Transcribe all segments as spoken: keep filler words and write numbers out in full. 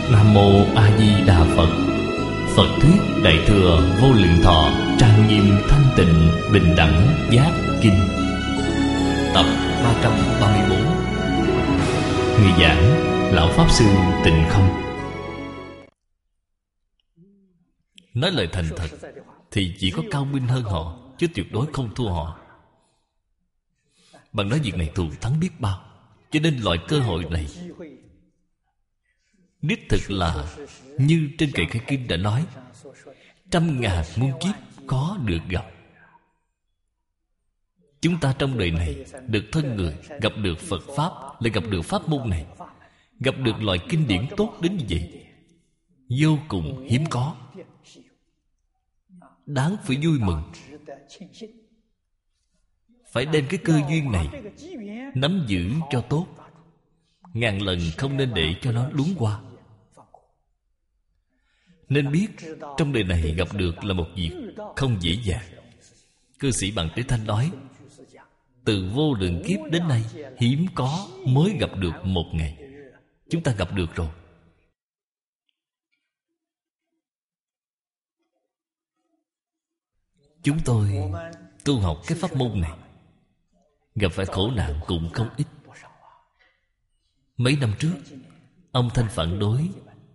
Nam Mô A Di Đà Phật. Phật thuyết Đại thừa Vô Lượng Thọ trang nghiêm thanh tịnh bình đẳng giác kinh, tập ba trăm ba mươi bốn. Người giảng Lão Pháp Sư Tịnh Không. Nói lời thành thật thì chỉ có cao minh hơn họ, chứ tuyệt đối không thua họ. Bạn nói việc này thù thắng biết bao. Cho nên loại cơ hội này đích thực là như trên kệ khai kinh đã nói, trăm ngàn muôn kiếp có được gặp. Chúng ta trong đời này được thân người, gặp được Phật Pháp, lại gặp được pháp môn này, gặp được loại kinh điển tốt đến như vậy, vô cùng hiếm có, đáng phải vui mừng. Phải đem cái cơ duyên này nắm giữ cho tốt, ngàn lần không nên để cho nó luống qua. Nên biết trong đời này gặp được là một việc không dễ dàng. Cư sĩ Bằng Tế Thanh nói, từ vô lượng kiếp đến nay hiếm có mới gặp được một ngày. Chúng ta gặp được rồi. Chúng tôi tu học cái pháp môn này, gặp phải khổ nạn cũng không ít. Mấy năm trước, ông Thanh phản đối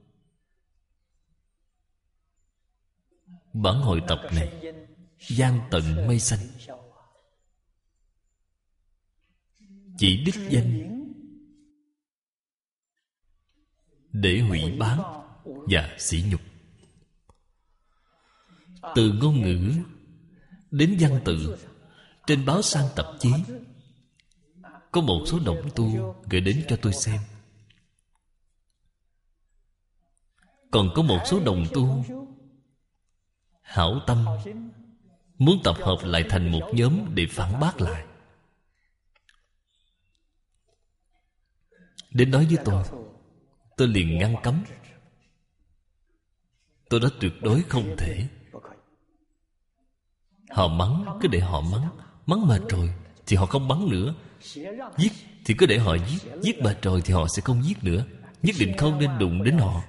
bản hội tập này gian tận mây xanh, chỉ đích danh để hủy bán và sỉ nhục. Từ ngôn ngữ đến văn tự, trên báo sang tạp chí có một số đồng tu gửi đến cho tôi xem. Còn có một số đồng tu hảo tâm muốn tập hợp lại thành một nhóm để phản bác lại. Đến nói với tôi, tôi liền ngăn cấm. Tôi đã tuyệt đối không thể. Họ mắng cứ để họ mắng, mắng mệt rồi thì họ không mắng nữa. Giết thì cứ để họ giết, giết mệt rồi thì họ sẽ không giết nữa. Nhất định không nên đụng đến họ.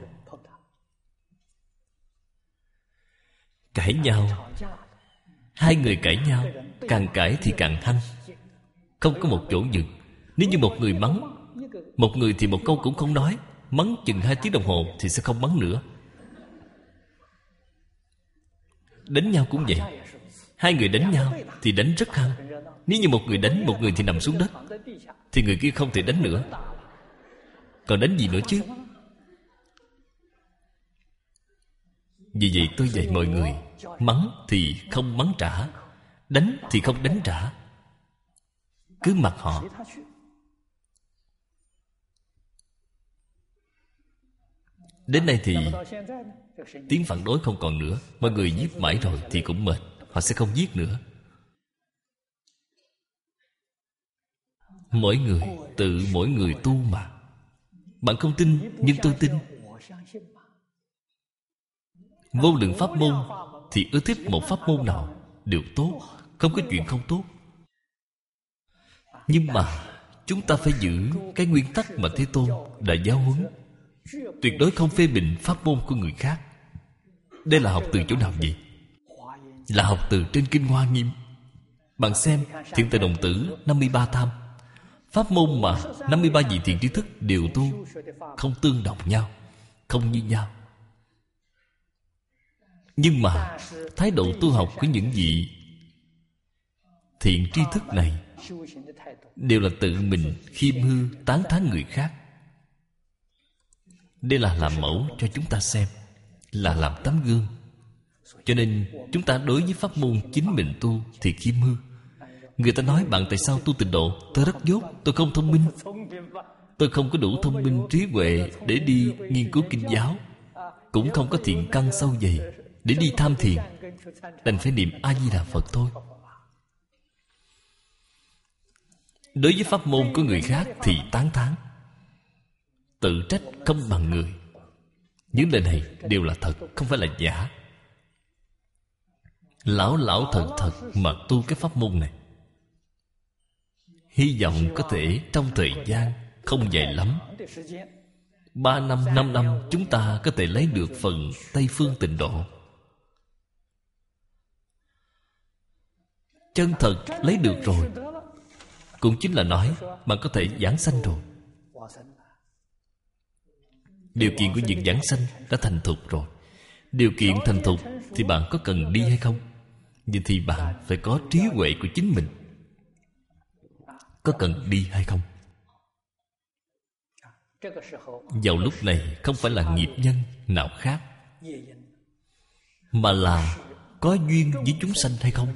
Cãi nhau, hai người cãi nhau, càng cãi thì càng hăng, không có một chỗ dừng. Nếu như một người mắng, một người thì một câu cũng không nói, mắng chừng hai tiếng đồng hồ thì sẽ không mắng nữa. Đánh nhau cũng vậy. Hai người đánh nhau thì đánh rất hăng. Nếu như một người đánh, một người thì nằm xuống đất, thì người kia không thể đánh nữa. Còn đánh gì nữa chứ? Vì vậy tôi dạy mọi người, mắng thì không mắng trả, đánh thì không đánh trả, cứ mặc họ. Đến nay thì tiếng phản đối không còn nữa. Mọi người giết mãi rồi thì cũng mệt, họ sẽ không giết nữa. Mỗi người tự mỗi người tu mà. Bạn không tin, nhưng tôi tin. Vô lượng pháp môn thì ưa thích một pháp môn nào đều tốt, không có chuyện không tốt. Nhưng mà chúng ta phải giữ cái nguyên tắc mà Thế Tôn đã giáo huấn, tuyệt đối không phê bình pháp môn của người khác. Đây là học từ chỗ nào vậy? Là học từ trên Kinh Hoa Nghiêm. Bạn xem Thiện Tài Đồng Tử năm mươi ba tham, pháp môn mà năm mươi ba vị thiện tri thức đều tu, không tương đồng nhau, không như nhau. Nhưng mà thái độ tu học của những vị thiện tri thức này đều là tự mình khiêm hư tán thán người khác. Đây là làm mẫu cho chúng ta xem, là làm tấm gương. Cho nên chúng ta đối với pháp môn chính mình tu thì khiêm hư. Người ta nói bạn tại sao tu tịnh độ? Tôi rất dốt, tôi không thông minh. Tôi không có đủ thông minh trí huệ để đi nghiên cứu kinh giáo, cũng không có thiện căn sâu dày để đi tham thiền, đành phải niệm A Di Đà Phật thôi. Đối với pháp môn của người khác thì tán thán, tự trách không bằng người. Những lời này đều là thật, không phải là giả. Lão lão thật thật mà tu cái pháp môn này. Hy vọng có thể trong thời gian không dài lắm Ba năm, năm năm chúng ta có thể lấy được phần Tây Phương Tịnh Độ. Chân thật lấy được rồi, cũng chính là nói bạn có thể giảng sanh rồi. Điều kiện của việc giảng sanh đã thành thục rồi. Điều kiện thành thục thì bạn có cần đi hay không? Vậy thì bạn phải có trí huệ của chính mình. Có cần đi hay không? Vào lúc này không phải là nghiệp nhân nào khác, mà là có duyên với chúng sanh hay không.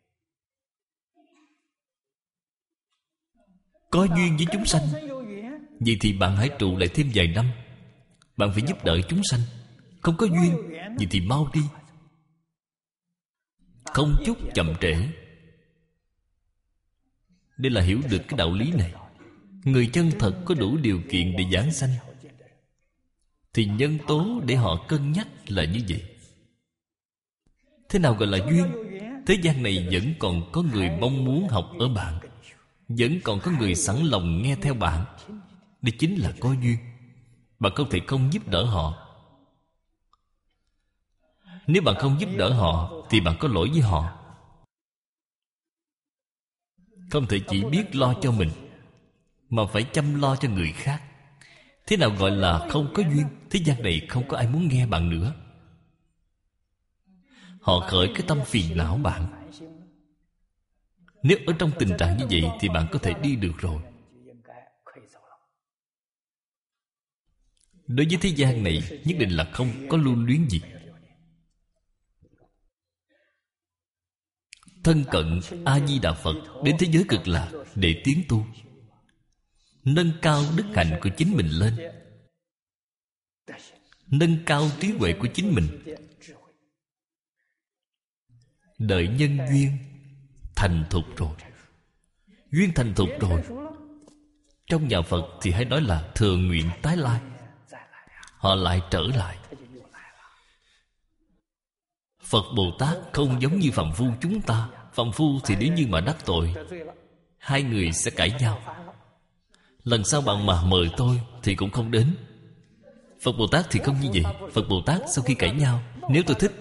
Có duyên với chúng sanh, vậy thì bạn hãy trụ lại thêm vài năm. Bạn phải giúp đỡ chúng sanh. Không có duyên, vậy thì mau đi, không chút chậm trễ. Đây là hiểu được cái đạo lý này. Người chân thật có đủ điều kiện để giảng sanh, thì nhân tố để họ cân nhắc là như vậy. Thế nào gọi là duyên? Thế gian này vẫn còn có người mong muốn học ở bạn, vẫn còn có người sẵn lòng nghe theo bạn. Đây chính là có duyên. Bạn không thể không giúp đỡ họ. Nếu bạn không giúp đỡ họ thì bạn có lỗi với họ. Không thể chỉ biết lo cho mình, mà phải chăm lo cho người khác. Thế nào gọi là không có duyên? Thế gian này không có ai muốn nghe bạn nữa. Họ khởi cái tâm phiền não bạn. Nếu ở trong tình trạng như vậy thì bạn có thể đi được rồi. Đối với thế gian này nhất định là không có lưu luyến gì. Thân cận A-di-đà Phật đến thế giới cực lạc để tiến tu, nâng cao đức hạnh của chính mình lên, nâng cao trí huệ của chính mình. Đợi nhân duyên thành thục rồi. Duyên thành thục rồi, trong nhà Phật thì hay nói là thừa nguyện tái lai. Họ lại trở lại. Phật Bồ Tát không giống như phàm phu chúng ta. Phàm phu thì nếu như mà đắc tội, hai người sẽ cãi nhau. Lần sau bạn mà mời tôi thì cũng không đến. Phật Bồ Tát thì không như vậy. Phật Bồ Tát sau khi cãi nhau, nếu tôi thích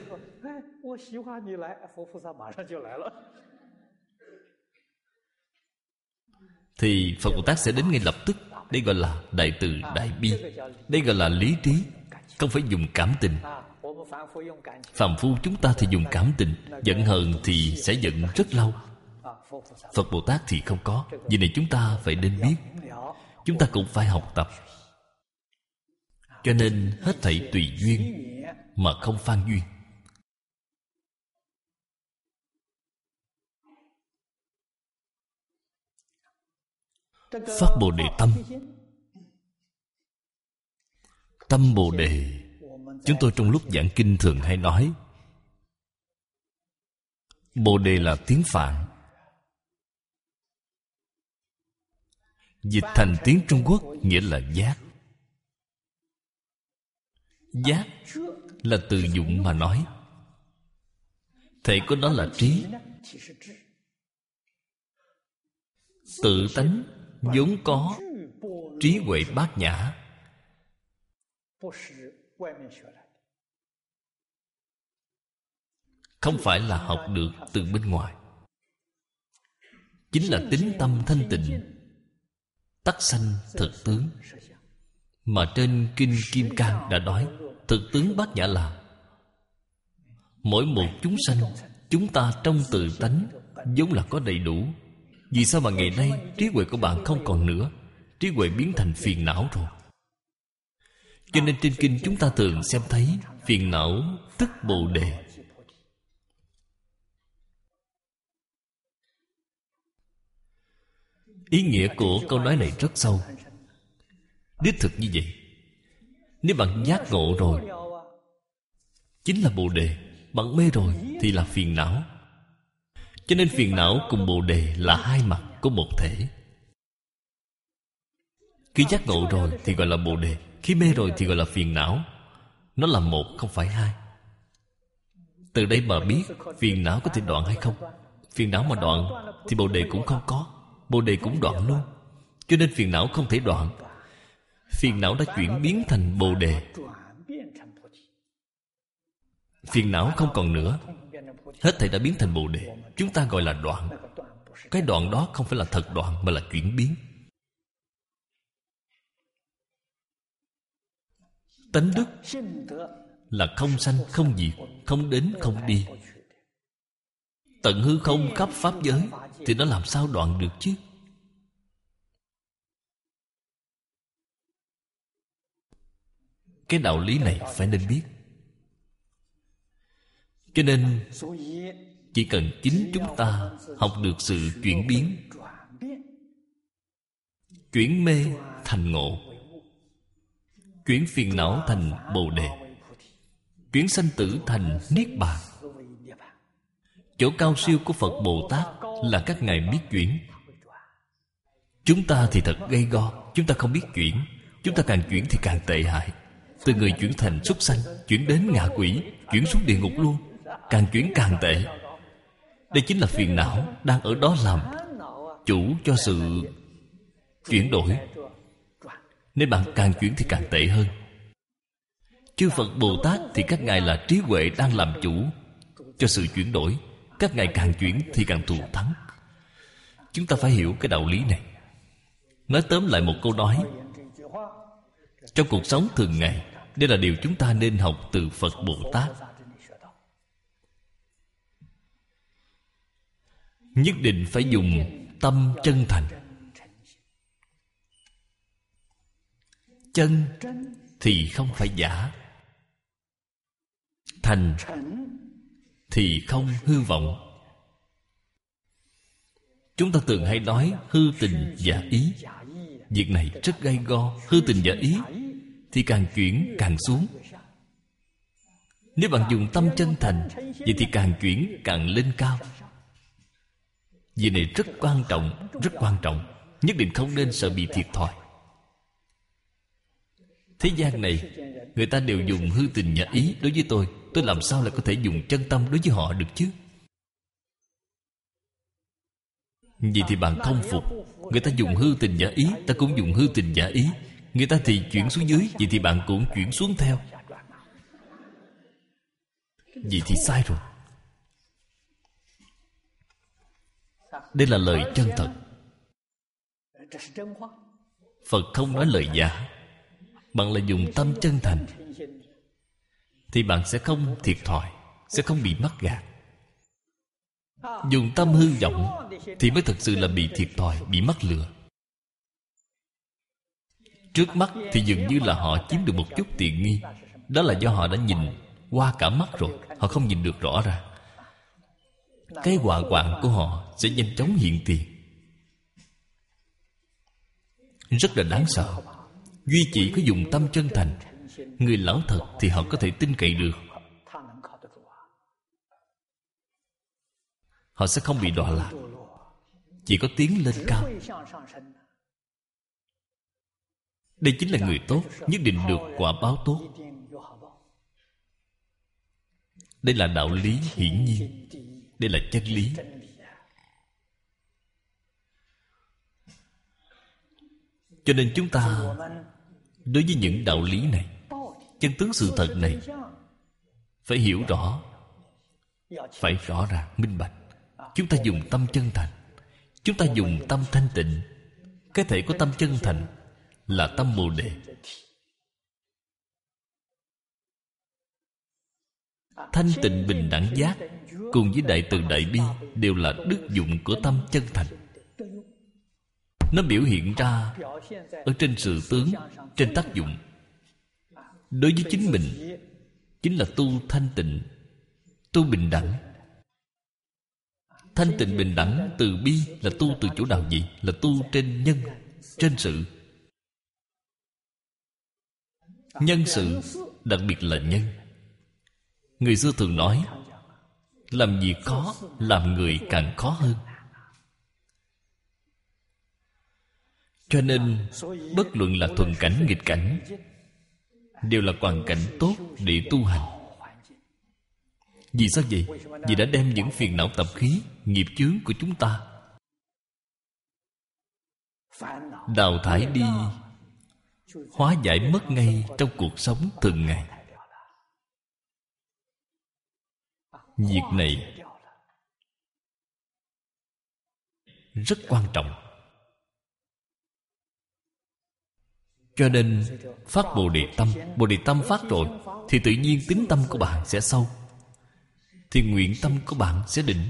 thì Phật Bồ Tát sẽ đến ngay lập tức. Đây gọi là đại từ đại bi. Đây gọi là lý trí, không phải dùng cảm tình. Phàm phu chúng ta thì dùng cảm tình, giận hờn thì sẽ giận rất lâu. Phật Bồ Tát thì không có. Vì này chúng ta phải nên biết. Chúng ta cũng phải học tập. Cho nên hết thảy tùy duyên mà không phan duyên. Phát Bồ Đề tâm. Tâm Bồ Đề, chúng tôi trong lúc giảng kinh thường hay nói, Bồ Đề là tiếng Phạn, dịch thành tiếng Trung Quốc nghĩa là giác. Giác là từ dụng mà nói, thể của nó là trí. Tự tánh vốn có trí huệ bát nhã, không phải là học được từ bên ngoài. Chính là tính tâm thanh tịnh, tắc sanh thực tướng. Mà trên Kinh Kim Cang đã nói, thực tướng bát nhã là mỗi một chúng sanh, chúng ta trong tự tánh vốn là có đầy đủ. Vì sao mà ngày nay trí huệ của bạn không còn nữa? Trí huệ biến thành phiền não rồi. Cho nên trên kinh chúng ta thường xem thấy phiền não tức Bồ Đề. Ý nghĩa của câu nói này rất sâu, đích thực như vậy. Nếu bạn giác ngộ rồi chính là Bồ Đề, bạn mê rồi thì là phiền não. Cho nên phiền não cùng Bồ Đề là hai mặt của một thể. Khi giác ngộ rồi thì gọi là Bồ Đề, khi mê rồi thì gọi là phiền não. Nó là một, không phải hai. Từ đây mà biết phiền não có thể đoạn hay không. Phiền não mà đoạn thì Bồ Đề cũng không có, Bồ Đề cũng đoạn luôn. Cho nên phiền não không thể đoạn. Phiền não đã chuyển biến thành Bồ Đề. Phiền não không còn nữa, hết thảy đã biến thành Bồ Đề. Chúng ta gọi là đoạn. Cái đoạn đó không phải là thật đoạn, mà là chuyển biến. Tánh đức là không sanh không diệt, không đến không đi. Tận hư không khắp pháp giới, thì nó làm sao đoạn được chứ? Cái đạo lý này phải nên biết. Cho nên chỉ cần chính chúng ta học được sự chuyển biến, chuyển mê thành ngộ, chuyển phiền não thành Bồ Đề, chuyển sanh tử thành Niết Bàn. Chỗ cao siêu của Phật Bồ Tát là các ngài biết chuyển. Chúng ta thì thật gay go, chúng ta không biết chuyển. Chúng ta càng chuyển thì càng tệ hại. Từ người chuyển thành súc sanh, chuyển đến ngạ quỷ, chuyển xuống địa ngục luôn. Càng chuyển càng tệ. Đây chính là phiền não đang ở đó làm chủ cho sự chuyển đổi. Nên bạn càng chuyển thì càng tệ hơn. Chư Phật Bồ Tát thì các ngài là trí huệ đang làm chủ cho sự chuyển đổi. Các ngài càng chuyển thì càng thù thắng. Chúng ta phải hiểu cái đạo lý này. Nói tóm lại một câu nói, trong cuộc sống thường ngày, đây là điều chúng ta nên học từ Phật Bồ Tát. Nhất định phải dùng tâm chân thành. Chân thì không phải giả, thành thì không hư vọng. Chúng ta thường hay nói hư tình giả ý. Việc này rất gay go. Hư tình giả ý thì càng chuyển càng xuống. Nếu bạn dùng tâm chân thành, vậy thì càng chuyển càng lên cao. Việc này rất quan trọng, rất quan trọng. Nhất định không nên sợ bị thiệt thòi. Thế gian này, người ta đều dùng hư tình giả ý đối với tôi. Tôi làm sao lại có thể dùng chân tâm đối với họ được chứ? Vậy thì bạn không phục. Người ta dùng hư tình giả ý, ta cũng dùng hư tình giả ý. Người ta thì chuyển xuống dưới, vậy thì bạn cũng chuyển xuống theo. Vậy thì sai rồi. Đây là lời chân thật. Phật không nói lời giả. Bạn là dùng tâm chân thành, thì bạn sẽ không thiệt thòi, sẽ không bị mắc gạt. Dùng tâm hư vọng thì mới thật sự là bị thiệt thòi, bị mắc lừa. Trước mắt thì dường như là họ chiếm được một chút tiện nghi. Đó là do họ đã nhìn qua cả mắt rồi, họ không nhìn được rõ ràng. Cái họa hoạn của họ sẽ nhanh chóng hiện tiền. Rất là đáng sợ. Duy chỉ có dùng tâm chân thành, người lão thật thì họ có thể tin cậy được. Họ sẽ không bị đọa lạc, chỉ có tiến lên cao. Đây chính là người tốt, nhất định được quả báo tốt. Đây là đạo lý hiển nhiên. Đây là chân lý. Cho nên chúng ta đối với những đạo lý này, chân tướng sự thật này, phải hiểu rõ, phải rõ ràng, minh bạch. Chúng ta dùng tâm chân thành, chúng ta dùng tâm thanh tịnh. Cái thể của tâm chân thành là tâm Bồ Đề. Thanh tịnh bình đẳng giác cùng với đại từ đại bi đều là đức dụng của tâm chân thành. Nó biểu hiện ra ở trên sự tướng, trên tác dụng. Đối với chính mình chính là tu thanh tịnh, tu bình đẳng. Thanh tịnh bình đẳng từ bi là tu từ chỗ nào gì? Là tu trên nhân, trên sự. Nhân sự, đặc biệt là nhân. Người xưa thường nói, làm việc khó, làm người càng khó hơn. Cho nên bất luận là thuận cảnh nghịch cảnh, đều là hoàn cảnh tốt để tu hành. Vì sao vậy? Vì đã đem những phiền não tập khí, nghiệp chướng của chúng ta đào thải đi hóa giải mất ngay trong cuộc sống thường ngày. Việc này rất quan trọng. Cho nên phát Bồ Đề tâm. Bồ Đề tâm phát rồi thì tự nhiên tín tâm của bạn sẽ sâu, thì nguyện tâm của bạn sẽ định,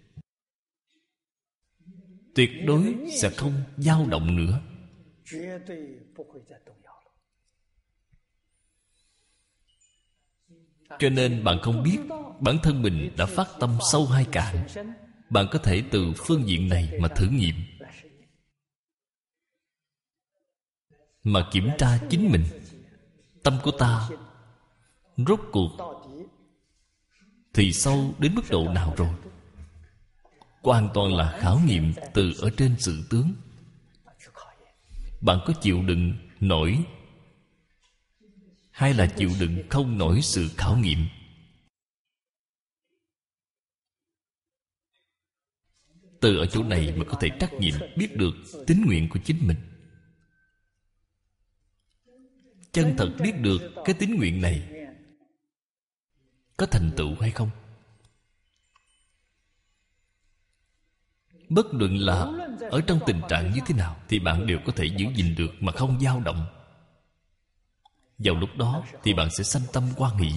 tuyệt đối sẽ không dao động nữa. Cho nên bạn không biết bản thân mình đã phát tâm sâu hay cạn. Bạn có thể từ phương diện này mà thử nghiệm, mà kiểm tra chính mình. Tâm của ta rốt cuộc thì sâu đến mức độ nào rồi? Hoàn toàn là khảo nghiệm từ ở trên sự tướng. Bạn có chịu đựng nổi hay là chịu đựng không nổi sự khảo nghiệm? Từ ở chỗ này mà có thể trắc nghiệm biết được tín nguyện của chính mình. Chân thật biết được cái tín nguyện này có thành tựu hay không. Bất luận là ở trong tình trạng như thế nào thì bạn đều có thể giữ gìn được mà không dao động. Vào lúc đó thì bạn sẽ sanh tâm hoan hỷ.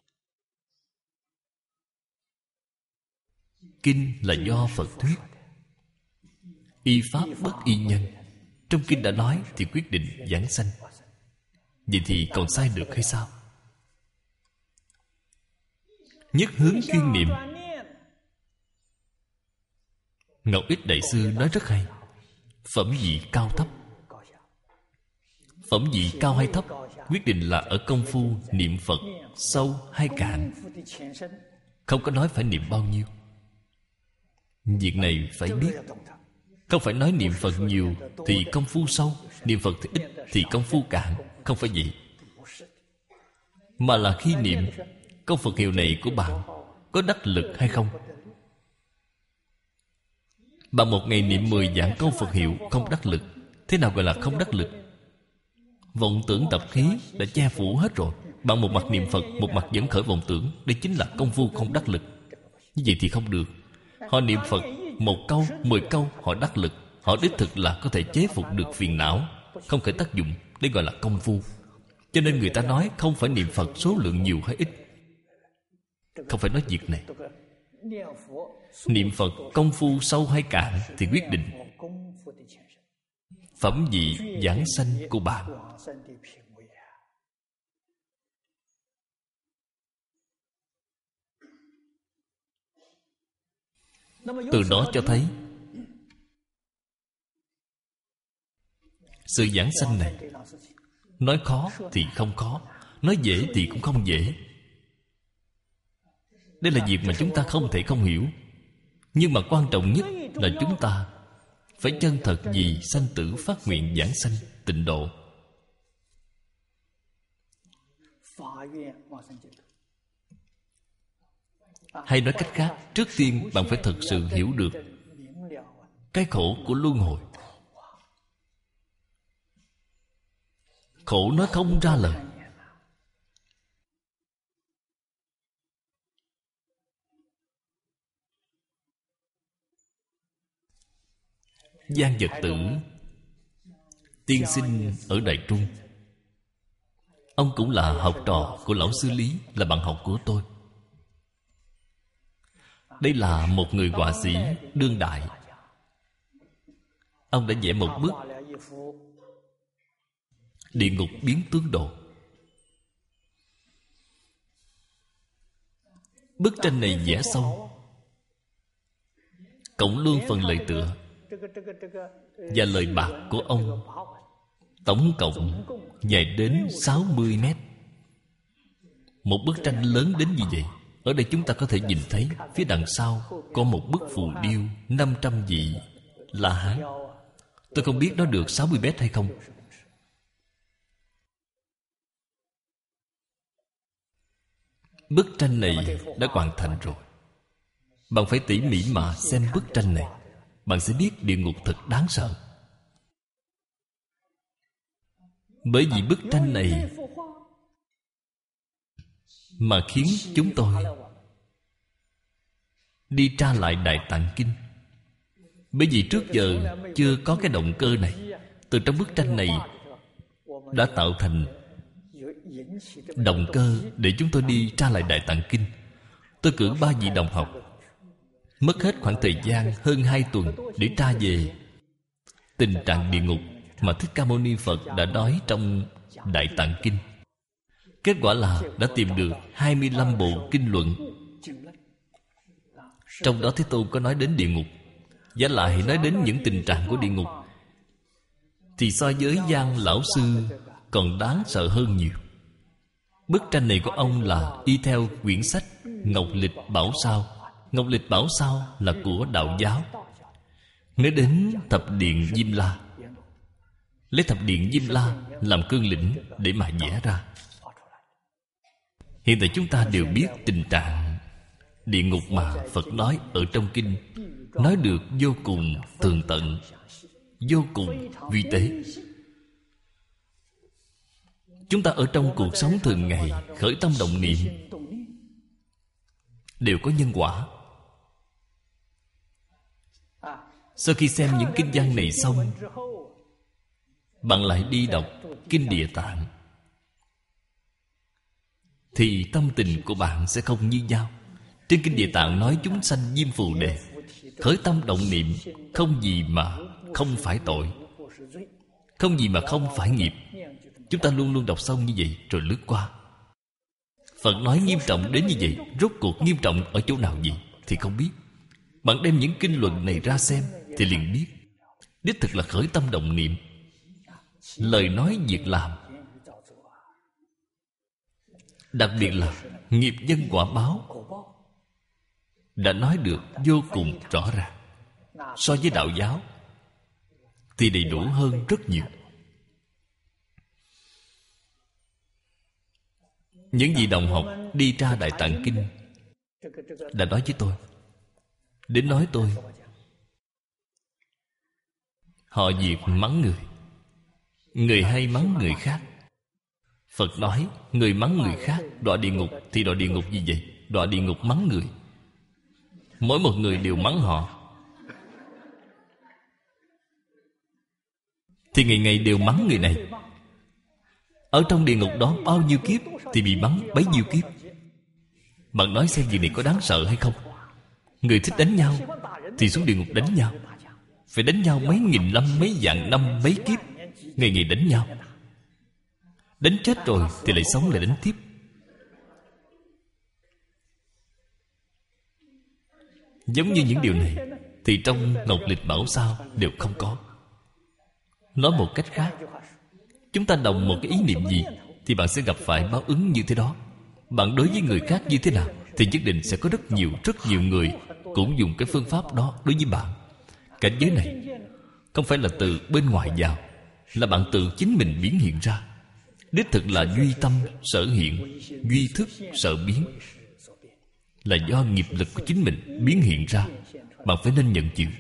Kinh là do Phật thuyết, y pháp bất y nhân. Trong kinh đã nói thì quyết định giảng sanh. Vậy thì còn sai được hay sao? Nhất hướng chuyên niệm. Ngọc Ích Đại Sư nói rất hay. Phẩm vị cao thấp. Phẩm vị cao hay thấp quyết định là ở công phu niệm Phật sâu hay cạn. Không có nói phải niệm bao nhiêu. Việc này phải biết. Không phải nói niệm Phật nhiều thì công phu sâu, niệm Phật thì ít thì công phu cạn. Không phải vậy. Mà là khi niệm, câu Phật hiệu này của bạn có đắc lực hay không? Bạn một ngày niệm mười vạn câu Phật hiệu không đắc lực. Thế nào gọi là không đắc lực? Vọng tưởng tập khí đã che phủ hết rồi. Bạn một mặt niệm Phật, một mặt vẫn khởi vọng tưởng. Đây chính là công phu không đắc lực. Như vậy thì không được. Họ niệm Phật một câu, mười câu họ đắc lực. Họ đích thực là có thể chế phục được phiền não, không khởi tác dụng. Đây gọi là công phu. Cho nên người ta nói không phải niệm Phật số lượng nhiều hay ít. Không phải nói việc này. Niệm Phật công phu sâu hay cạn thì quyết định phẩm vị giảng sanh của bạn. Từ đó cho thấy sự giảng sanh này nói khó thì không khó, nói dễ thì cũng không dễ. Đây là việc mà chúng ta không thể không hiểu. Nhưng mà quan trọng nhất là chúng ta phải chân thật vì sanh tử phát nguyện giảng sanh tịnh độ. Hay nói cách khác, trước tiên bạn phải thật sự hiểu được cái khổ của luân hồi. Khổ nói không ra lời. Giang Vật Tử tiên sinh ở Đại Trung, ông cũng là học trò của lão sư Lý, là bạn học của tôi. Đây là một người họa sĩ đương đại. Ông đã vẽ một bức Địa ngục biến tướng độ. Bức tranh này vẽ sâu, cộng luôn phần lời tựa và lời bạc của ông, tổng cộng dài đến sáu mươi mét. Một bức tranh lớn đến như vậy. Ở đây chúng ta có thể nhìn thấy phía đằng sau có một bức phù điêu năm trăm vị La Hán. Tôi không biết nó được sáu mươi mét hay không. Bức tranh này đã hoàn thành rồi. Bạn phải tỉ mỉ mà xem bức tranh này, bạn sẽ biết địa ngục thật đáng sợ. Bởi vì bức tranh này mà khiến chúng tôi đi tra lại Đại Tạng Kinh. Bởi vì trước giờ chưa có cái động cơ này. Từ trong bức tranh này đã tạo thành động cơ để chúng tôi đi tra lại Đại Tạng Kinh. Tôi cử ba vị đồng học, mất hết khoảng thời gian hơn hai tuần để tra về tình trạng địa ngục mà Thích Ca Mâu Ni Phật đã nói trong Đại Tạng Kinh. Kết quả là đã tìm được hai mươi lăm bộ kinh luận. Trong đó Thế Tôn có nói đến địa ngục, và lại nói đến những tình trạng của địa ngục, thì so với Giang Lão Sư còn đáng sợ hơn nhiều. Bức tranh này của ông là y theo quyển sách Ngọc Lịch Bảo Sao. Ngọc Lịch Bảo Sao là của Đạo giáo. Nói đến Thập Điện Diêm La, lấy Thập Điện Diêm La làm cương lĩnh để mà vẽ ra. Hiện tại chúng ta đều biết tình trạng địa ngục mà Phật nói ở trong kinh, nói được vô cùng tường tận, vô cùng vi tế. Chúng ta ở trong cuộc sống thường ngày khởi tâm động niệm đều có nhân quả. Sau khi xem những kinh văn này xong, bạn lại đi đọc Kinh Địa Tạng, thì tâm tình của bạn sẽ không như nhau. Trên Kinh Địa Tạng nói chúng sanh diêm phù đề, khởi tâm động niệm không gì mà không phải tội, không gì mà không phải nghiệp. Chúng ta luôn luôn đọc xong như vậy rồi lướt qua. Phật nói nghiêm trọng đến như vậy, rốt cuộc nghiêm trọng ở chỗ nào gì thì không biết. Bạn đem những kinh luận này ra xem thì liền biết. Đích thực là khởi tâm động niệm, lời nói việc làm, đặc biệt là nghiệp nhân quả báo, đã nói được vô cùng rõ ràng. So với Đạo giáo thì đầy đủ hơn rất nhiều. Những vị đồng học đi tra Đại Tạng Kinh đã nói với tôi, đến nói tôi họ việc mắng người, người hay mắng người khác. Phật nói người mắng người khác đọa địa ngục, thì đọa địa ngục gì vậy? Đọa địa ngục mắng người. Mỗi một người đều mắng họ, thì ngày ngày đều mắng người này. Ở trong địa ngục đó bao nhiêu kiếp thì bị mắng bấy nhiêu kiếp. Bạn nói xem việc này có đáng sợ hay không? Người thích đánh nhau thì xuống địa ngục đánh nhau, phải đánh nhau mấy nghìn năm, mấy vạn năm, mấy kiếp, ngày ngày đánh nhau. Đánh chết rồi thì lại sống, lại đánh tiếp. Giống như những điều này thì trong Ngọc Lịch Bảo Sao đều không có. Nói một cách khác, chúng ta đồng một cái ý niệm gì thì bạn sẽ gặp phải báo ứng như thế đó. Bạn đối với người khác như thế nào thì nhất định sẽ có rất nhiều, rất nhiều người cũng dùng cái phương pháp đó đối với bạn. Cảnh giới này không phải là từ bên ngoài vào, là bạn tự chính mình biến hiện ra. Đích thực là duy tâm sở hiện, duy thức sở biến, là do nghiệp lực của chính mình biến hiện ra. Bạn phải nên nhận chịu.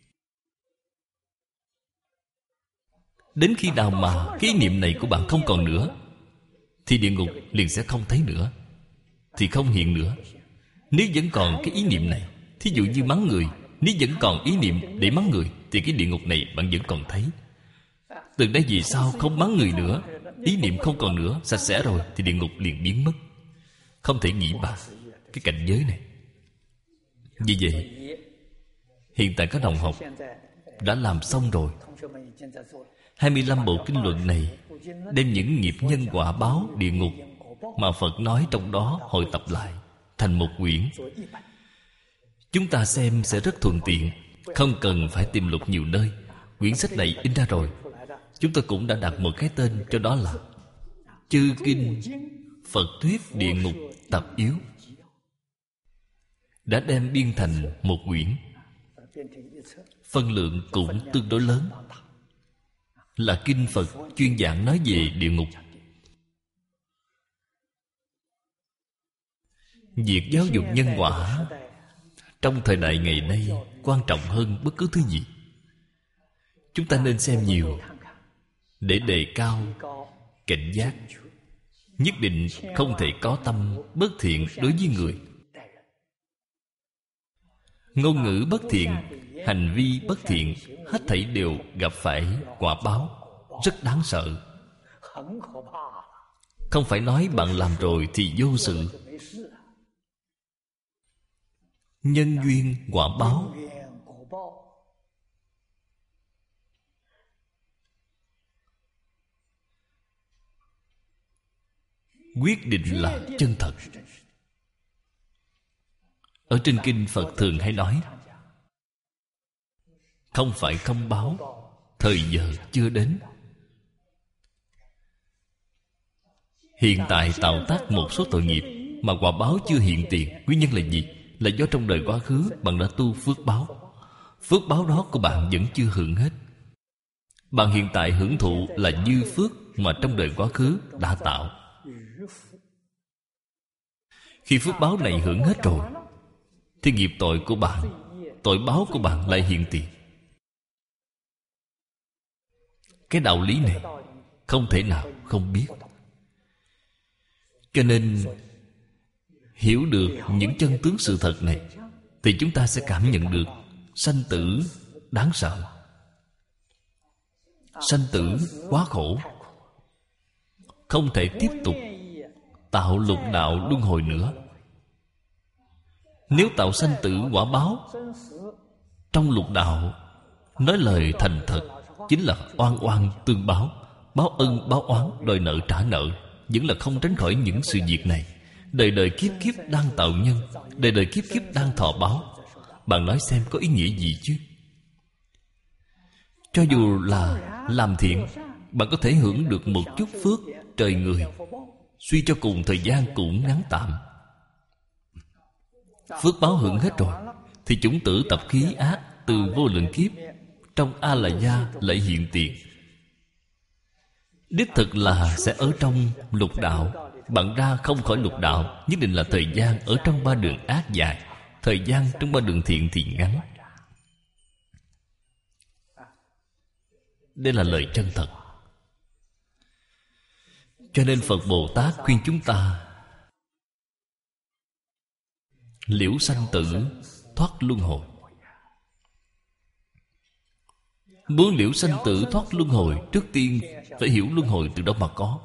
Đến khi nào mà cái ý niệm này của bạn không còn nữa thì địa ngục liền sẽ không thấy nữa, thì không hiện nữa. Nếu vẫn còn cái ý niệm này, thí dụ như mắng người, nếu vẫn còn ý niệm để mắng người thì cái địa ngục này bạn vẫn còn thấy. Từ đây vì sao không mắng người nữa, ý niệm không còn nữa, sạch sẽ rồi, thì địa ngục liền biến mất. Không thể nghĩ bàn cái cảnh giới này. Vì vậy hiện tại các đồng học đã làm xong rồi. Hai mươi lăm bộ kinh luận này đem những nghiệp nhân quả báo địa ngục mà Phật nói trong đó hội tập lại thành một quyển. Chúng ta xem sẽ rất thuận tiện, không cần phải tìm lục nhiều nơi. Quyển sách này in ra rồi, chúng tôi cũng đã đặt một cái tên cho đó là Chư Kinh Phật Thuyết Địa Ngục Tập Yếu, đã đem biên thành một quyển. Phân lượng cũng tương đối lớn, là kinh Phật chuyên giảng nói về địa ngục. Việc giáo dục nhân quả trong thời đại ngày nay quan trọng hơn bất cứ thứ gì. Chúng ta nên xem nhiều, để đề cao cảnh giác. Nhất định không thể có tâm bất thiện đối với người. Ngôn ngữ bất thiện, hành vi bất thiện, hết thảy đều gặp phải quả báo rất đáng sợ. Không phải nói bạn làm rồi thì vô sự. Nhân duyên quả báo. Quyết định là chân thật. Ở trên kinh Phật thường hay nói, không phải không báo, thời giờ chưa đến. Hiện tại tạo tác một số tội nghiệp mà quả báo chưa hiện tiền. Nguyên nhân là gì? Là do trong đời quá khứ bạn đã tu phước báo. Phước báo đó của bạn vẫn chưa hưởng hết. Bạn hiện tại hưởng thụ là dư phước mà trong đời quá khứ đã tạo. Khi phước báo này hưởng hết rồi thì nghiệp tội của bạn, tội báo của bạn lại hiện tiền. Cái đạo lý này không thể nào không biết. Cho nên hiểu được những chân tướng sự thật này thì chúng ta sẽ cảm nhận được sanh tử đáng sợ. Sanh tử quá khổ, không thể tiếp tục tạo lục đạo luân hồi nữa. Nếu tạo sanh tử quả báo trong lục đạo, nói lời thành thật chính là oan oan tương báo, báo ân báo oán, đòi nợ trả nợ, vẫn là không tránh khỏi những sự việc này. Đời đời kiếp kiếp đang tạo nhân, đời đời kiếp kiếp đang thọ báo. Bạn nói xem có ý nghĩa gì chứ? Cho dù là làm thiện, bạn có thể hưởng được một chút phước trời người, suy cho cùng thời gian cũng ngắn tạm. Phước báo hưởng hết rồi thì chủng tử tập khí ác từ vô lượng kiếp trong A La Gia lại hiện tiền. Đích thực là sẽ ở trong lục đạo. Bạn ra không khỏi lục đạo, nhất định là thời gian ở trong ba đường ác dài, thời gian trong ba đường thiện thì ngắn. Đây là lời chân thật. Cho nên Phật Bồ Tát khuyên chúng ta liễu sanh tử, thoát luân hồi. Muốn liễu sanh tử thoát luân hồi, trước tiên phải hiểu luân hồi từ đâu mà có.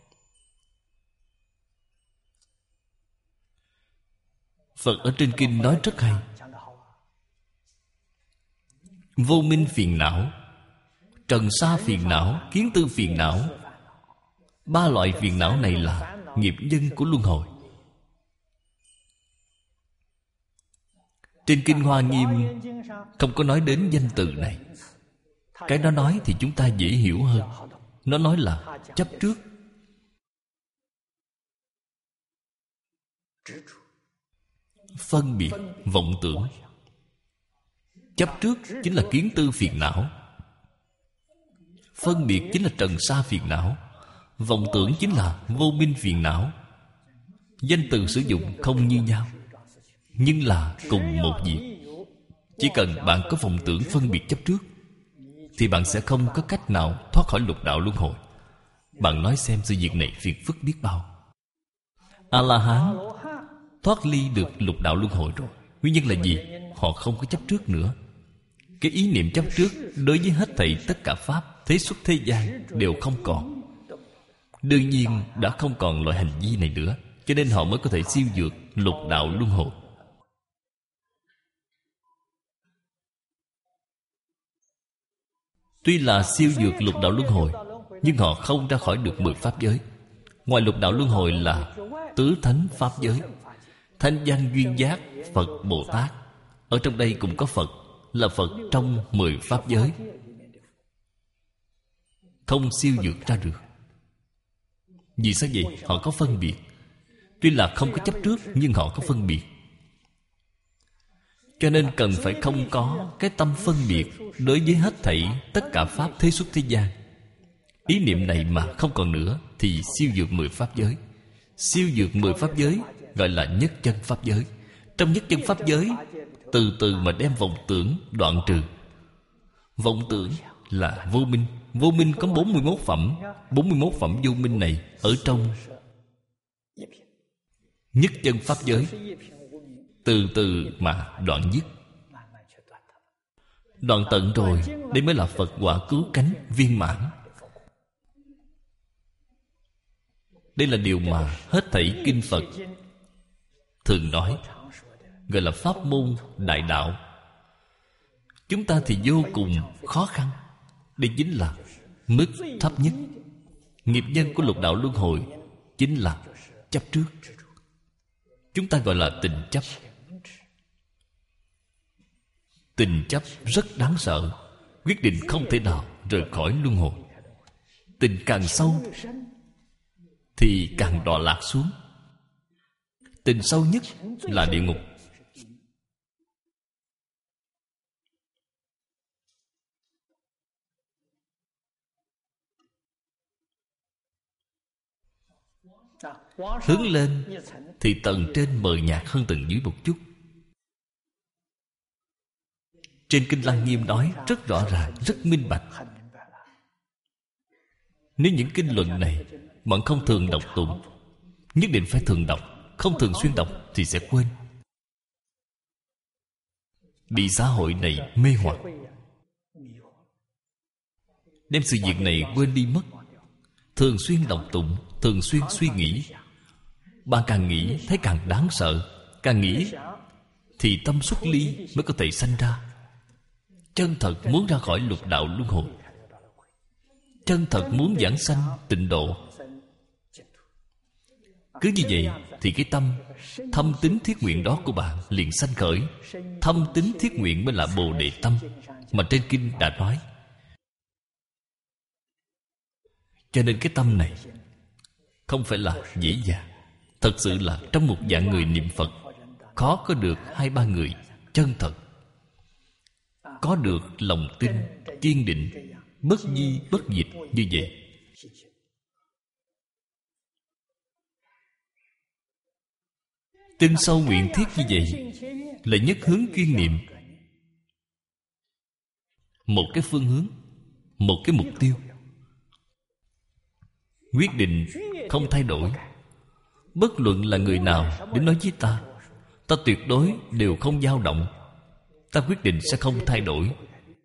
Phật ở trên kinh nói rất hay. Vô minh phiền não, trần sa phiền não, kiến tư phiền não. Ba loại phiền não này là nghiệp nhân của luân hồi. Trên kinh Hoa Nghiêm không có nói đến danh từ này. Cái nó nói thì chúng ta dễ hiểu hơn. Nó nói là chấp trước, phân biệt, vọng tưởng. Chấp trước chính là kiến tư phiền não, phân biệt chính là trần sa phiền não, vọng tưởng chính là vô minh phiền não. Danh từ sử dụng không như nhau, nhưng là cùng một việc. Chỉ cần bạn có vọng tưởng phân biệt chấp trước thì bạn sẽ không có cách nào thoát khỏi lục đạo luân hồi. Bạn nói xem sự việc này phiền phức biết bao. A-la-hán thoát ly được lục đạo luân hồi rồi. Nguyên nhân là gì? Họ không có chấp trước nữa. Cái ý niệm chấp trước đối với hết thảy tất cả pháp thế xuất thế gian đều không còn. Đương nhiên đã không còn loại hành vi này nữa, cho nên họ mới có thể siêu vượt lục đạo luân hồi. Tuy là siêu vượt lục đạo luân hồi, nhưng họ không ra khỏi được mười pháp giới. Ngoài lục đạo luân hồi là tứ thánh pháp giới, thanh văn duyên giác Phật Bồ Tát. Ở trong đây cũng có Phật, là Phật trong mười pháp giới, không siêu vượt ra được. Vì sao vậy? Họ có phân biệt. Tuy là không có chấp trước, nhưng họ có phân biệt. Cho nên cần phải không có cái tâm phân biệt đối với hết thảy tất cả pháp thế xuất thế gian. Ý niệm này mà không còn nữa thì siêu vượt mười pháp giới. Siêu vượt mười pháp giới gọi là nhất chân pháp giới. Trong nhất chân pháp giới, từ từ mà đem vọng tưởng đoạn trừ. Vọng tưởng là vô minh, Vô minh có bốn mươi mốt phẩm. Bốn mươi mốt phẩm vô minh này ở trong nhất chân pháp giới, từ từ mà đoạn dứt. Đoạn tận rồi, đây mới là Phật quả cứu cánh viên mãn. Đây là điều mà hết thảy kinh Phật thường nói, gọi là pháp môn đại đạo. Chúng ta thì vô cùng khó khăn. Đây chính là mức thấp nhất. Nghiệp nhân của lục đạo luân hồi chính là chấp trước. Chúng ta gọi là tình chấp. Tình chấp rất đáng sợ, quyết định không thể nào rời khỏi luân hồi. Tình càng sâu thì càng đọa lạc xuống. Tình sâu nhất là địa ngục. Hướng lên thì tầng trên mờ nhạt hơn tầng dưới một chút. Trên Kinh Lăng Nghiêm nói rất rõ ràng, rất minh bạch. Nếu những kinh luận này bạn không thường đọc tụng, nhất định phải thường đọc. Không thường xuyên đọc thì sẽ quên, bị xã hội này mê hoặc, đem sự việc này quên đi mất. Thường xuyên đọc tụng, thường xuyên suy nghĩ, bạn càng nghĩ thấy càng đáng sợ. Càng nghĩ thì tâm xuất ly mới có thể sanh ra. Chân thật muốn ra khỏi lục đạo luân hồi, chân thật muốn giảng sanh tịnh độ, cứ như vậy thì cái tâm thâm tín thiết nguyện đó của bạn liền sanh khởi. Thâm tín thiết nguyện mới là Bồ Đề tâm mà trên kinh đã nói. Cho nên cái tâm này không phải là dễ dàng. Thật sự là trong một dạng người niệm Phật, khó có được hai ba người chân thật, có được lòng tin kiên định, bất di bất dịch như vậy. Tin sâu nguyện thiết như vậy là nhất hướng chuyên niệm, một cái phương hướng, một cái mục tiêu, quyết định không thay đổi. Bất luận là người nào đến nói với ta, ta tuyệt đối đều không dao động. Ta quyết định sẽ không thay đổi.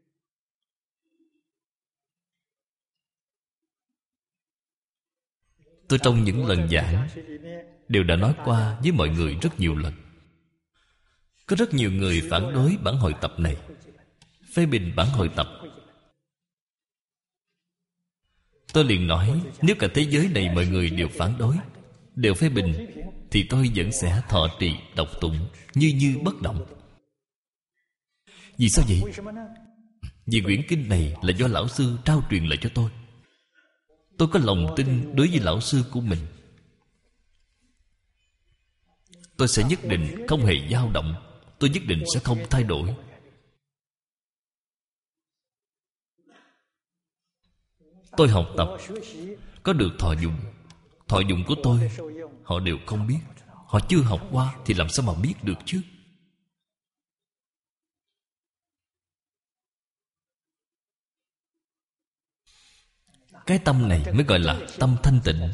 Tôi trong những lần giảng đều đã nói qua với mọi người rất nhiều lần. Có rất nhiều người phản đối bản hội tập này, phê bình bản hội tập. Tôi liền nói, nếu cả thế giới này mọi người đều phản đối, đều phê bình, thì tôi vẫn sẽ thọ trì đọc tụng như như bất động. Vì sao vậy? Vì quyển kinh này là do lão sư trao truyền lại cho tôi. Tôi có lòng tin đối với lão sư của mình. Tôi sẽ nhất định không hề dao động. Tôi nhất định sẽ không thay đổi. Tôi học tập có được thọ dụng. Thọ dụng của tôi họ đều không biết. Họ chưa học qua thì làm sao mà biết được chứ? Cái tâm này mới gọi là tâm thanh tịnh.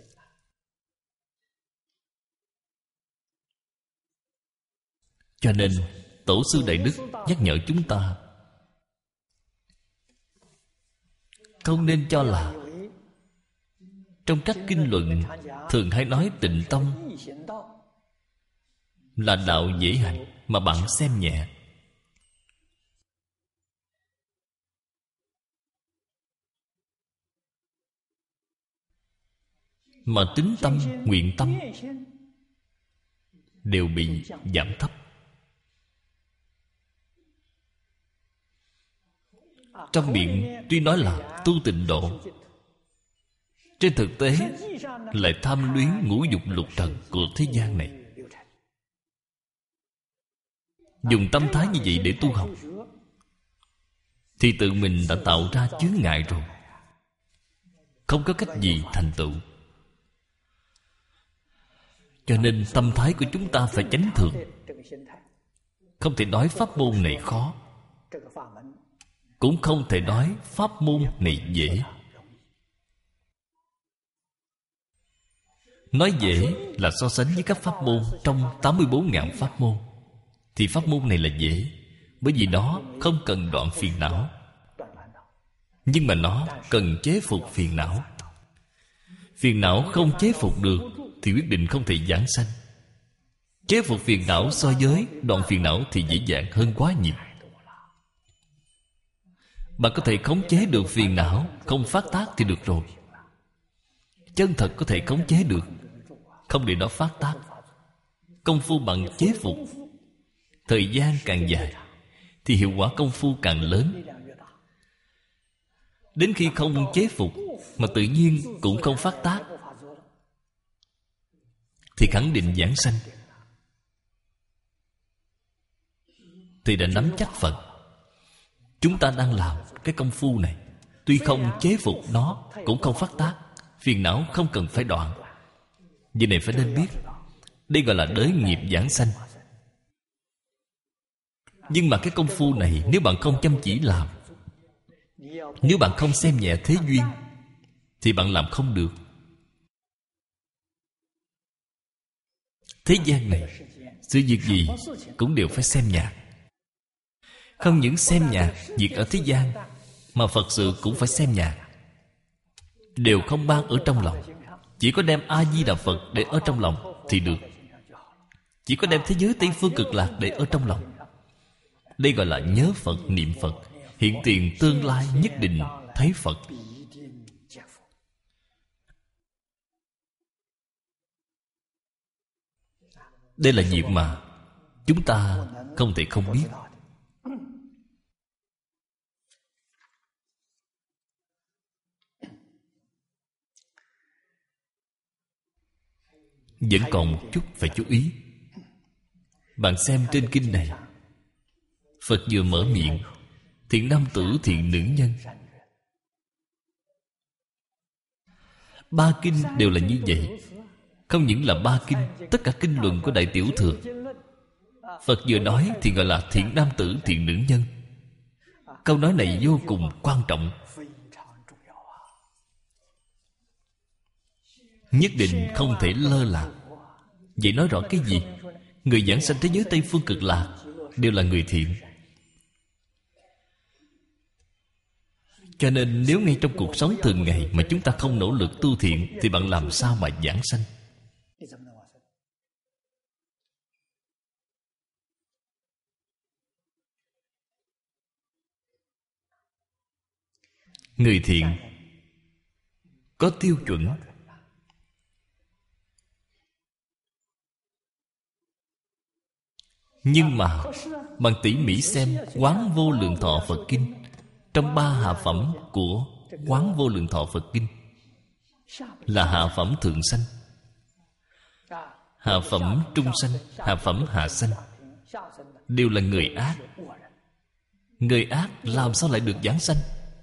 Cho nên Tổ sư Đại Đức nhắc nhở chúng ta không nên cho là trong các kinh luận thường hay nói tịnh tông là đạo dễ hành mà bạn xem nhẹ. Mà tín tâm, nguyện tâm đều bị giảm thấp. Trong miệng tuy nói là tu tịnh độ, trên thực tế lại tham luyến ngũ dục lục trần của thế gian này. Dùng tâm thái như vậy để tu học thì tự mình đã tạo ra chướng ngại rồi, không có cách gì thành tựu. Cho nên tâm thái của chúng ta phải chánh thường. Không thể nói pháp môn này khó. cũng không thể nói pháp môn này dễ. Nói dễ là so sánh với các pháp môn trong tám mươi bốn ngàn pháp môn, thì pháp môn này là dễ, bởi vì nó không cần đoạn phiền não. Nhưng mà nó cần chế phục phiền não. Phiền não không chế phục được thì quyết định không thể giảng sanh. Chế phục phiền não so với đoạn phiền não thì dễ dàng hơn quá nhiều. Bạn có thể khống chế được phiền não, không phát tác thì được rồi. Chân thật có thể khống chế được, không để nó phát tác. Công phu bằng chế phục, thời gian càng dài thì hiệu quả công phu càng lớn. Đến khi không chế phục mà tự nhiên cũng không phát tác thì khẳng định giảng sanh, thì đã nắm chắc Phật. Chúng ta đang làm cái công phu này, tuy không chế phục nó, cũng không phát tác, phiền não không cần phải đoạn. Vì này phải nên biết, đây gọi là đới nghiệp giảng sanh. Nhưng mà cái công phu này, nếu bạn không chăm chỉ làm, nếu bạn không xem nhẹ thế duyên, thì bạn làm không được. Thế gian này, sự việc gì cũng đều phải xem nhạc. Không những xem nhạc việc ở thế gian, mà Phật sự cũng phải xem nhạc. Đều không ban ở trong lòng, chỉ có đem A-di-đà Phật để ở trong lòng thì được. Chỉ có đem thế giới Tây Phương Cực Lạc để ở trong lòng. Đây gọi là nhớ Phật, niệm Phật. Hiện tiền tương lai nhất định thấy Phật. Đây là việc mà chúng ta không thể không biết. Vẫn còn một chút phải chú ý. Bạn xem trên kinh này, Phật vừa mở miệng, thiện nam tử, thiện nữ nhân. Ba kinh đều là như vậy. Không những là ba kinh, tất cả kinh luận của Đại Tiểu Thừa, Phật vừa nói thì gọi là thiện nam tử, thiện nữ nhân. Câu nói này vô cùng quan trọng, nhất định không thể lơ là. Vậy nói rõ cái gì? Người giảng sanh thế giới Tây Phương Cực Lạc đều là người thiện. Cho nên nếu ngay trong cuộc sống thường ngày mà chúng ta không nỗ lực tu thiện, thì bạn làm sao mà giảng sanh? Người thiện có tiêu chuẩn. Nhưng mà bạn tỉ mỉ xem Quán Vô Lượng Thọ Phật Kinh, trong ba hạ phẩm của Quán Vô Lượng Thọ Phật Kinh là hạ phẩm thượng sanh, hạ phẩm trung sanh, hạ phẩm hạ sanh, đều là người ác. Người ác làm sao lại được giảng sanh?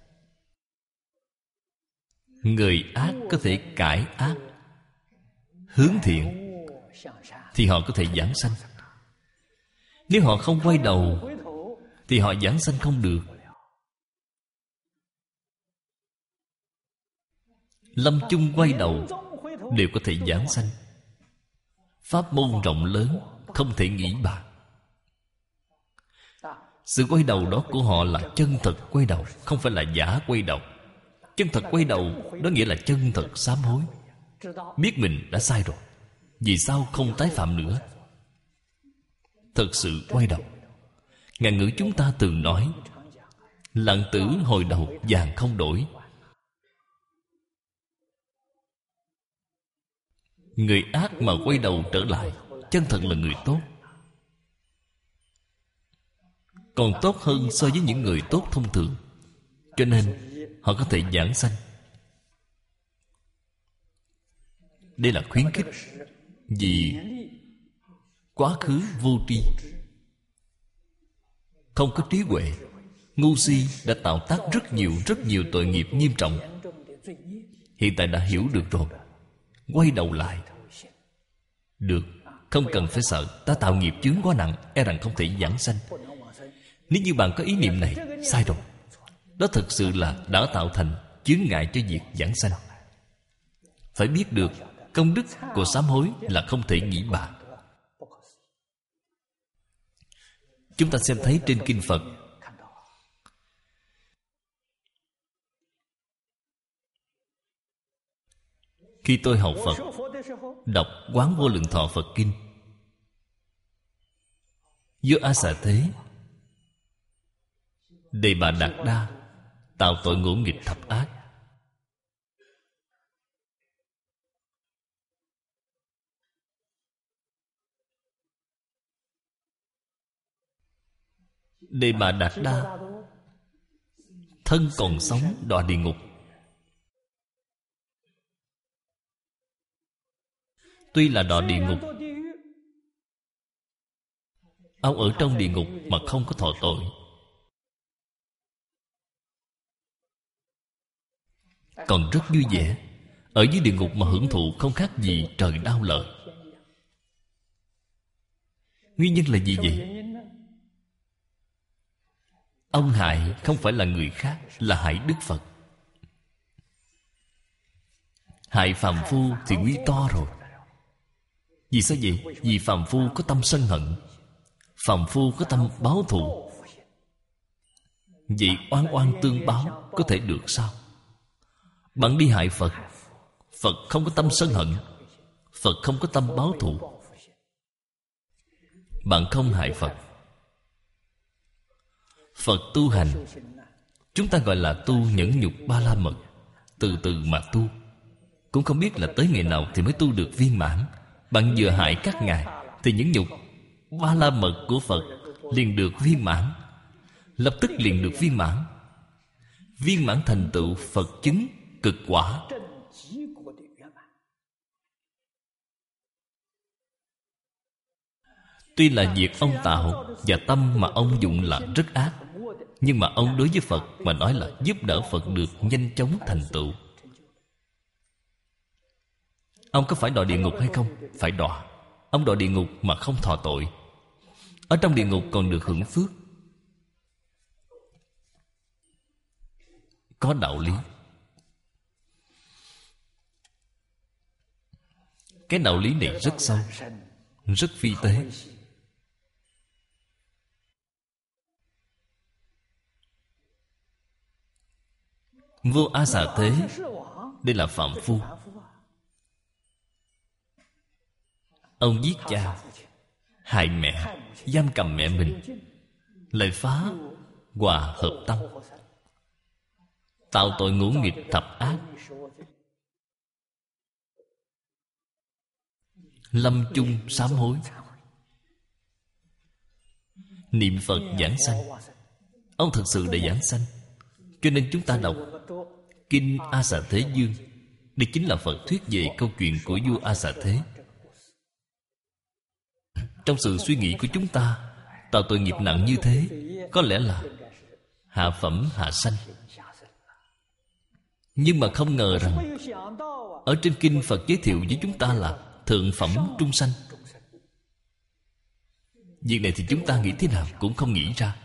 Người ác có thể cải ác hướng thiện thì họ có thể giảng sanh. Nếu họ không quay đầu thì họ giảng sanh không được. Lâm chung quay đầu đều có thể giảng sanh. Pháp môn rộng lớn, không thể nghĩ bàn. Sự quay đầu đó của họ là chân thật quay đầu, không phải là giả quay đầu. Chân thật quay đầu đó nghĩa là chân thật sám hối, biết mình đã sai rồi, vì sao không tái phạm nữa. Thật sự quay đầu. Ngạn ngữ chúng ta thường nói lạng tử hồi đầu vàng không đổi. Người ác mà quay đầu trở lại, chân thật là người tốt, còn tốt hơn so với những người tốt thông thường. Cho nên họ có thể giảng sanh. Đây là khuyến khích. Vì quá khứ vô tri, không có trí huệ, ngu si đã tạo tác rất nhiều rất nhiều tội nghiệp nghiêm trọng. Hiện tại đã hiểu được rồi, quay đầu lại được, không cần phải sợ ta tạo nghiệp chướng quá nặng, e rằng không thể giảng sanh. Nếu như bạn có ý niệm này, sai rồi. đó thực sự là đã tạo thành chướng ngại cho việc giảng sanh. Phải biết được công đức của sám hối là không thể nghĩ bàn. Chúng ta xem thấy trên kinh Phật, khi tôi học Phật, đọc Quán Vô Lượng Thọ Phật Kinh, vua A Xà Thế Đề Bà Đạt Đa tạo tội ngỗ nghịch thập ác. Đề Bà Đạt Đa thân còn sống đọa địa ngục. Tuy là đọa địa ngục, ông ở trong địa ngục mà không có thọ tội. Còn rất vui vẻ. Ở dưới địa ngục mà hưởng thụ không khác gì trời đau lợi. Nguyên nhân là gì vậy? Ông hại không phải là người khác, là hại Đức Phật. Hại phàm phu thì quý to rồi. Vì sao vậy? Vì phàm phu có tâm sân hận, phàm phu có tâm báo thù. Vậy oan oan tương báo có thể được sao? Bạn đi hại Phật, Phật không có tâm sân hận, Phật không có tâm báo thù. Bạn không hại Phật. Phật tu hành, chúng ta gọi là tu nhẫn nhục ba la mật. Từ từ mà tu, cũng không biết là tới ngày nào thì mới tu được viên mãn. Bạn vừa hại các ngài thì những nhục ba la mật của Phật liền được viên mãn, lập tức liền được viên mãn. Viên mãn thành tựu Phật chứng cực quả. Tuy là việc ông tạo và tâm mà ông dụng là rất ác, nhưng mà ông đối với Phật mà nói là giúp đỡ Phật được nhanh chóng thành tựu. Ông có phải đọa địa ngục hay không? Phải đọa. Ông đọa địa ngục mà không thọ tội. Ở trong địa ngục còn được hưởng phước. Có đạo lý. Cái đạo lý này rất sâu, rất phi tế. Vua A Xà Thế, đây là phạm phu. Ông giết cha, hại mẹ, giam cầm mẹ mình, lại phá hòa hợp tâm, tạo tội ngũ nghịch thập ác. Lâm chung sám hối, niệm Phật giảng sanh. Ông thực sự đã giảng sanh. Cho nên chúng ta đọc Kinh A Xà Thế Dương. Đây chính là Phật thuyết về câu chuyện của vua A Xà Thế. Trong sự suy nghĩ của chúng ta, tạo tội nghiệp nặng như thế có lẽ là hạ phẩm hạ sanh. Nhưng mà không ngờ rằng ở trên kinh Phật giới thiệu với chúng ta là thượng phẩm trung sanh. Việc này thì chúng ta nghĩ thế nào cũng không nghĩ ra.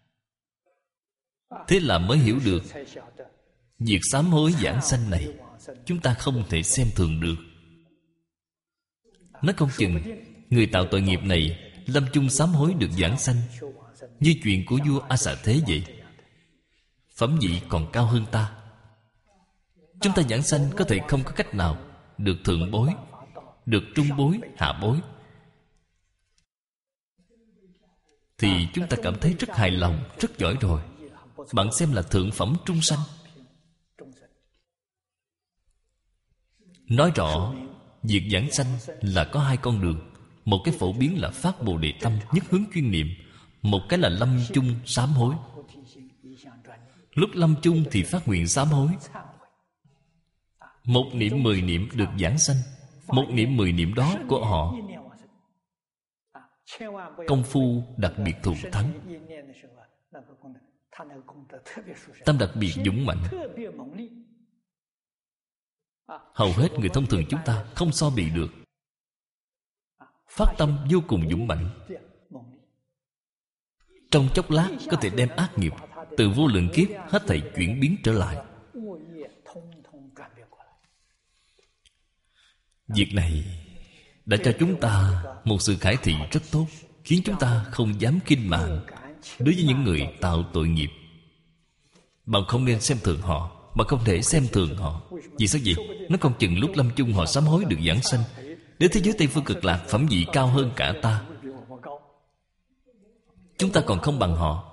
Thế là mới hiểu được việc sám hối giảng sanh này chúng ta không thể xem thường được. Nói không chừng người tạo tội nghiệp này lâm chung sám hối được giảng sanh, như chuyện của vua A Xà Thế vậy. Phẩm vị còn cao hơn ta. Chúng ta giảng sanh có thể không có cách nào được thượng bối, được trung bối, hạ bối, thì chúng ta cảm thấy rất hài lòng, rất giỏi rồi. Bạn xem là thượng phẩm trung sanh. Nói rõ việc giảng sanh là có hai con đường. Một cái phổ biến là phát Bồ Đề tâm, nhất hướng chuyên niệm. Một cái là lâm chung sám hối. Lúc lâm chung thì phát nguyện sám hối. Một niệm mười niệm được giảng sanh. Một niệm mười niệm đó của họ công phu đặc biệt thù thắng, tâm đặc biệt dũng mạnh. Hầu hết người thông thường chúng ta không so bì được. Phát tâm vô cùng dũng mạnh, trong chốc lát có thể đem ác nghiệp từ vô lượng kiếp hết thảy chuyển biến trở lại. Việc này đã cho chúng ta một sự khải thị rất tốt, khiến chúng ta không dám khinh mạng đối với những người tạo tội nghiệp. Bạn không nên xem thường họ, mà không thể xem thường họ. Vì sao vậy? Nó không chừng lúc lâm chung họ sám hối được giảng sanh, đến thế giới Tây Phương Cực Lạc phẩm vị cao hơn cả ta. Chúng ta còn không bằng họ.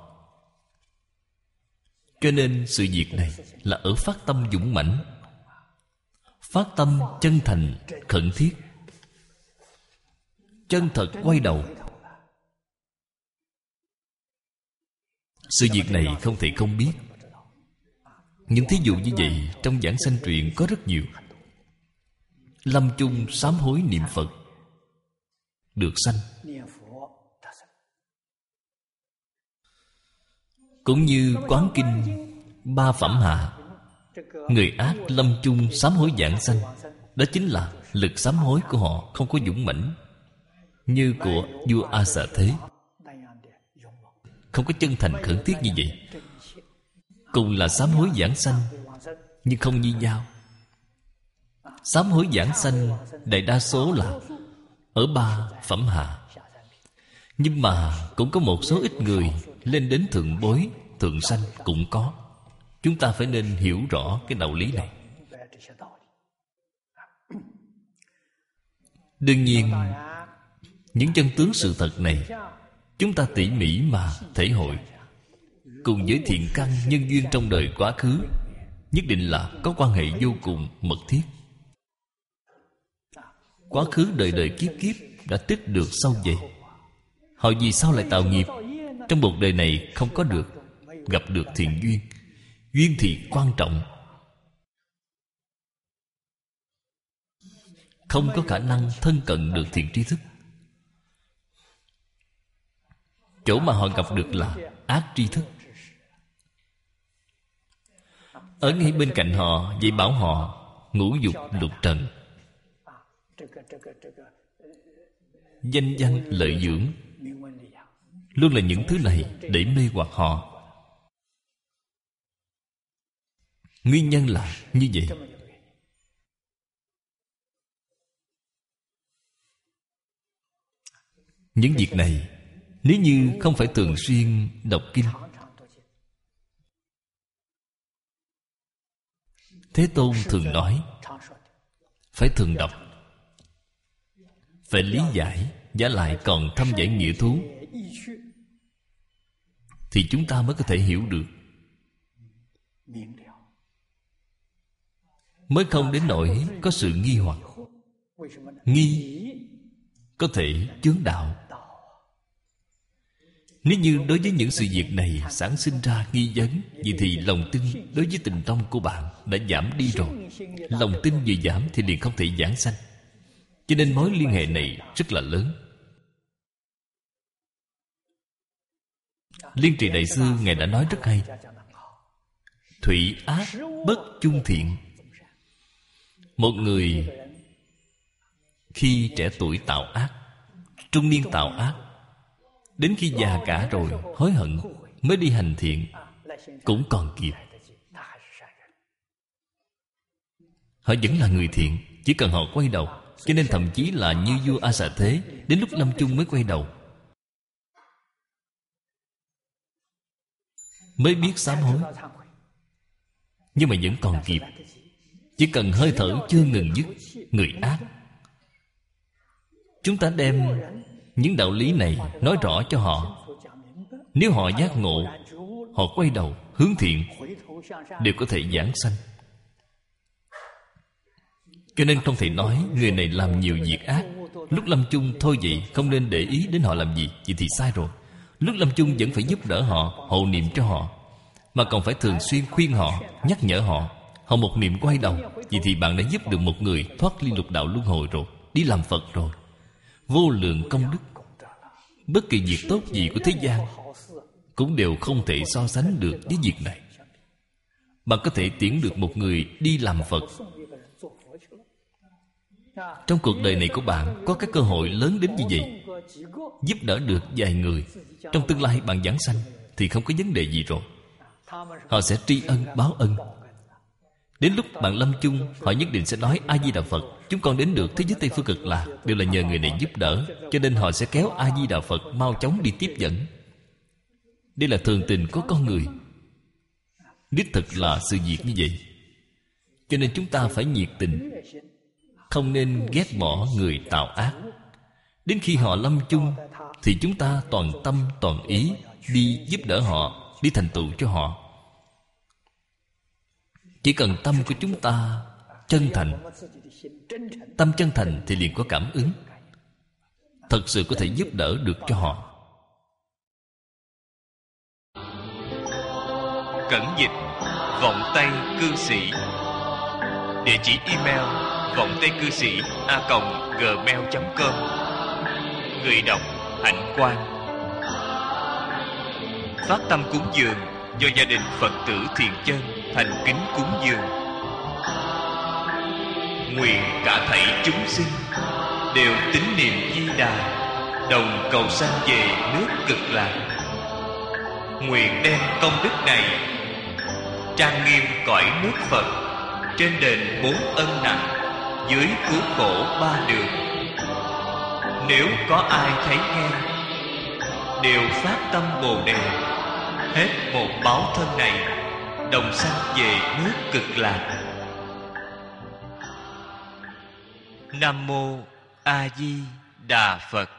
Cho nên sự việc này là ở phát tâm dũng mãnh, phát tâm chân thành, khẩn thiết, chân thật quay đầu. Sự việc này không thể không biết. Những thí dụ như vậy trong giảng sanh truyện có rất nhiều. Lâm chung sám hối niệm Phật được sanh. Cũng như Quán Kinh Ba Phẩm Hạ, người ác lâm chung sám hối giảng sanh. Đó chính là lực sám hối của họ không có dũng mãnh như của vua A Xà Thế, không có chân thành khẩn thiết như vậy. Cùng là sám hối giảng sanh, nhưng không như nhau. Sám hối giảng sanh đại đa số là ở ba phẩm hạ, nhưng mà cũng có một số ít người lên đến thượng bối, thượng sanh cũng có. Chúng ta phải nên hiểu rõ cái đạo lý này. Đương nhiên, những chân tướng sự thật này chúng ta tỉ mỉ mà thể hội, cùng với thiện căn nhân duyên trong đời quá khứ, nhất định là có quan hệ vô cùng mật thiết. Quá khứ đời đời kiếp kiếp đã tích được sâu dày. Họ vì sao lại tạo nghiệp? Trong một đời này không có được gặp được thiện duyên. Duyên thì quan trọng, không có khả năng thân cận được thiện tri thức. Chỗ mà họ gặp được là ác tri thức. Ở ngay bên cạnh họ dạy bảo họ ngũ dục lục trần, danh văn lợi dưỡng, luôn là những thứ này để mê hoặc họ. Nguyên nhân là như vậy. Những việc này nếu như không phải thường xuyên đọc kinh, Thế Tôn thường nói phải thường đọc, phải lý giải, giả lại còn thâm giải nghĩa thú, thì chúng ta mới có thể hiểu được, mới không đến nỗi có sự nghi hoặc. Nghi có thể chướng đạo. Nếu như đối với những sự việc này sản sinh ra nghi vấn, vậy thì lòng tin đối với tình tông của bạn đã giảm đi rồi. Lòng tin vừa giảm thì liền không thể giảng sanh. Cho nên mối liên hệ này rất là lớn. Liên Trì Đại sư Ngài đã nói rất hay: thủy ác bất chung thiện. Một người khi trẻ tuổi tạo ác, trung niên tạo ác, đến khi già cả rồi hối hận mới đi hành thiện cũng còn kịp. Họ vẫn là người thiện, chỉ cần họ quay đầu. Cho nên thậm chí là như vua A Xà Thế, đến lúc lâm chung mới quay đầu, mới biết sám hối. Nhưng mà vẫn còn kịp. Chỉ cần hơi thở chưa ngừng dứt, người ác. Chúng ta đem những đạo lý này nói rõ cho họ. Nếu họ giác ngộ, họ quay đầu hướng thiện, đều có thể giảng sanh. Cho nên không thể nói người này làm nhiều việc ác, lúc lâm chung thôi vậy, không nên để ý đến họ làm gì. Vậy thì sai rồi. Lúc lâm chung vẫn phải giúp đỡ họ, hộ niệm cho họ, mà còn phải thường xuyên khuyên họ, nhắc nhở họ. Họ một niệm quay đầu, vậy thì bạn đã giúp được một người thoát ly lục đạo luân hồi rồi, đi làm Phật rồi. Vô lượng công đức. Bất kỳ việc tốt gì của thế gian cũng đều không thể so sánh được với việc này. Bạn có thể tiễn được một người đi làm Phật. Trong cuộc đời này của bạn có cái cơ hội lớn đến như vậy, giúp đỡ được vài người, trong tương lai bạn giảng sanh thì không có vấn đề gì rồi. Họ sẽ tri ân báo ân. Đến lúc bạn lâm chung, họ nhất định sẽ nói A Di Đà Phật. Chúng con đến được thế giới Tây Phương Cực Lạc đều là nhờ người này giúp đỡ, cho nên họ sẽ kéo A Di Đà Phật mau chóng đi tiếp dẫn. Đây là thường tình của con người. Đích thực là sự việc như vậy. Cho nên chúng ta phải nhiệt tình, không nên ghét bỏ người tạo ác. Đến khi họ lâm chung thì chúng ta toàn tâm toàn ý đi giúp đỡ họ, đi thành tựu cho họ. Chỉ cần tâm của chúng ta chân thành, tâm chân thành thì liền có cảm ứng, thật sự có thể giúp đỡ được cho họ. Cẩn dịch vọng tây cư sĩ. Địa chỉ email vọng tây cư sĩ a còng gmail chấm com. Người đọc Hạnh Quang. Phát tâm cúng dường do gia đình Phật tử Thiện Chân thành kính cúng dường. Nguyện cả thảy chúng sinh đều tín niệm Di Đà, đồng cầu sanh về nước Cực Lạc. Nguyện đem công đức này trang nghiêm cõi nước Phật, trên đền bốn ân nặng, dưới cứu khổ ba đường. Nếu có ai thấy nghe, đều phát tâm Bồ Đề, hết một báo thân này, đồng sanh về nước Cực Lạc. Nam mô A Di Đà Phật.